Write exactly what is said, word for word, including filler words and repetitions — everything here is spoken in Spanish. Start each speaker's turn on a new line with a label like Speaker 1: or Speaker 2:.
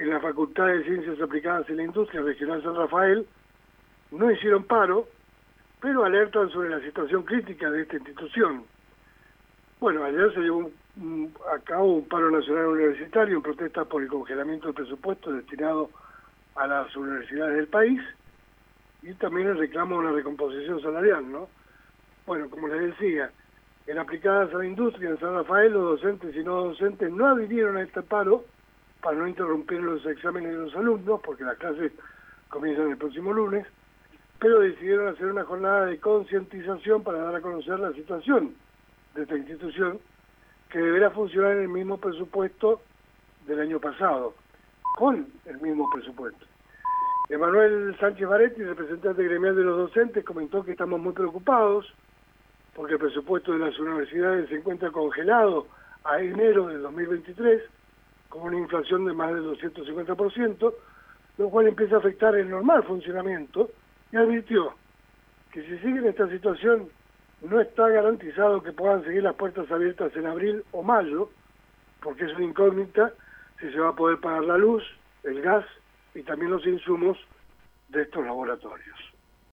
Speaker 1: en la Facultad de Ciencias Aplicadas en la Industria Regional San Rafael no hicieron paro, pero alertan sobre la situación crítica de esta institución. Bueno, ayer se llevó un, un, a cabo un paro nacional universitario en protesta por el congelamiento del presupuesto destinado a las universidades del país y también el reclamo de una recomposición salarial, ¿no? Bueno, como les decía, en Aplicadas a la Industria en San Rafael, los docentes y no docentes no adhirieron a este paro para no interrumpir los exámenes de los alumnos, porque las clases comienzan el próximo lunes, pero decidieron hacer una jornada de concientización para dar a conocer la situación de esta institución, que deberá funcionar en el mismo presupuesto del año pasado, con el mismo presupuesto. Emanuel Sánchez Baretti, representante gremial de los docentes, comentó que estamos muy preocupados porque el presupuesto de las universidades se encuentra congelado a enero del dos mil veintitrés, con una inflación de más del doscientos cincuenta por ciento, lo cual empieza a afectar el normal funcionamiento, y advirtió que si sigue en esta situación no está garantizado que puedan seguir las puertas abiertas en abril o mayo, porque es una incógnita si se va a poder pagar la luz, el gas y también los insumos de estos laboratorios.